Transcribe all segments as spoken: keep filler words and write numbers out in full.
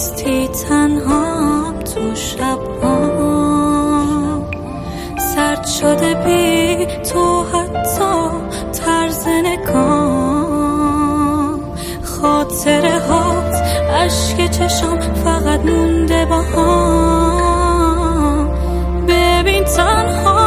نیستی تنها تو شب‌ها، سرد شده بی تو حتی طرز نگاه، خاطره هات عشق چشم فقط مونده با هم. ببین تنها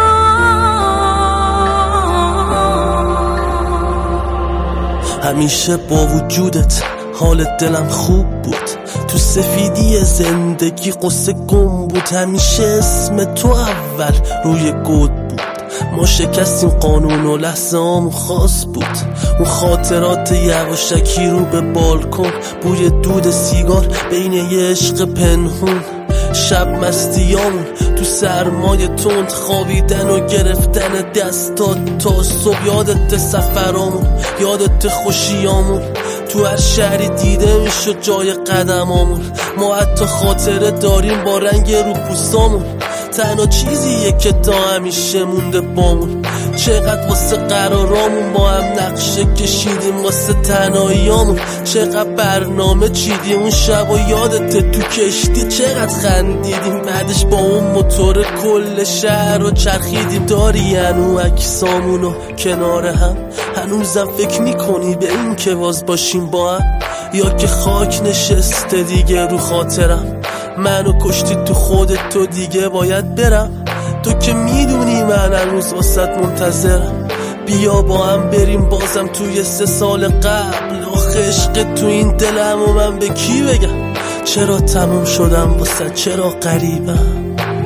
همیشه با وجودت حال دلم خوب بود، تو سفیدی زندگی قصه گم بود، همیشه اسم تو اول روی گود بود، ما شکستیم قانون و لحظه آمون خاص بود، اون خاطرات یواشکی رو به بالکن، بوی دود سیگار بین یه عشق پنهون، شب مستیامون تو سرمای تند، خوابیدن و گرفتن دستات تا صبح، یادت سفرامون، یادت خوشیامون، تو هر شهری دیده میشه جای قدمامون، ما حتی خاطره داریم با رنگ رو پوستامون، تنها چیزیه که تا همیشه مونده بامون، چقدر واسه قرارامون با هم نقشه کشیدیم، واسه تنهاییامون چقدر برنامه چیدیم، اون شب و یادت تو کشتی چقدر خندیدیم، بعدش با اون موتور کل شهر رو چرخیدیم، داری هنو عکسامونو کنار هم، هنوزم فکر میکنی به این که باز باشیم با هم، یا که خاک نشسته دیگه رو خاطرم، منو کشتی تو خودت، تو دیگه باید برم، تو که میدونی من هنوز واسط منتظرم، بیا با هم بریم بازم توی سه سال قبل، آخه عشق تو این دلم و من به کی بگم، چرا تموم شدم واسه، چرا غریبم.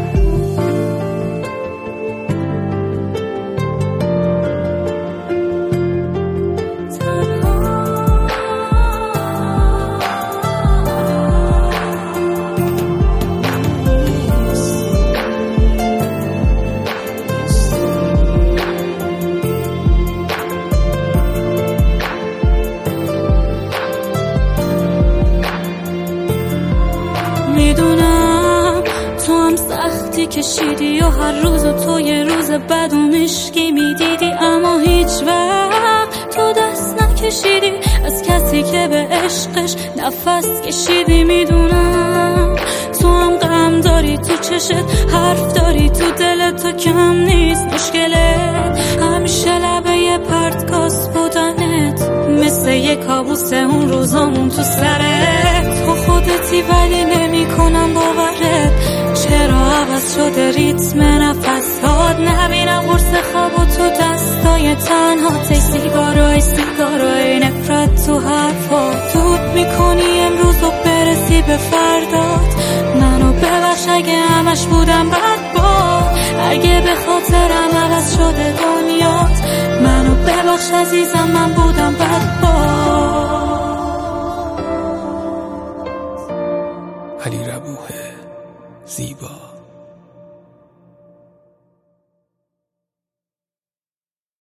میدونم تو هم سختی کشیدی و هر روز تو یه روز بد و مشکی میدیدی، اما هیچ وقت تو دست نکشیدی از کسی که به عشقش نفس کشیدی. میدونم تو هم غم داری تو چشت، حرف داری تو دلت، تو کم نیست مشکلت، همیشه لبه پرتگاز بودنت، مثل یه کابوس اون روزامون تو سرت، تو خودتی ولی نمی کنم باورت، چرا عوض شده ریتم نفسات، نبینم قرص خواب و تو دستای تنها، تی سیگارای سیگارای نفرت تو حرفات، دود میکنی امروز و برسی به فردات، منو ببخش اگه همش بودم بد با، اگه به خاطرم عوض شده دنیات، منو ببخش عزیزم من بودم بد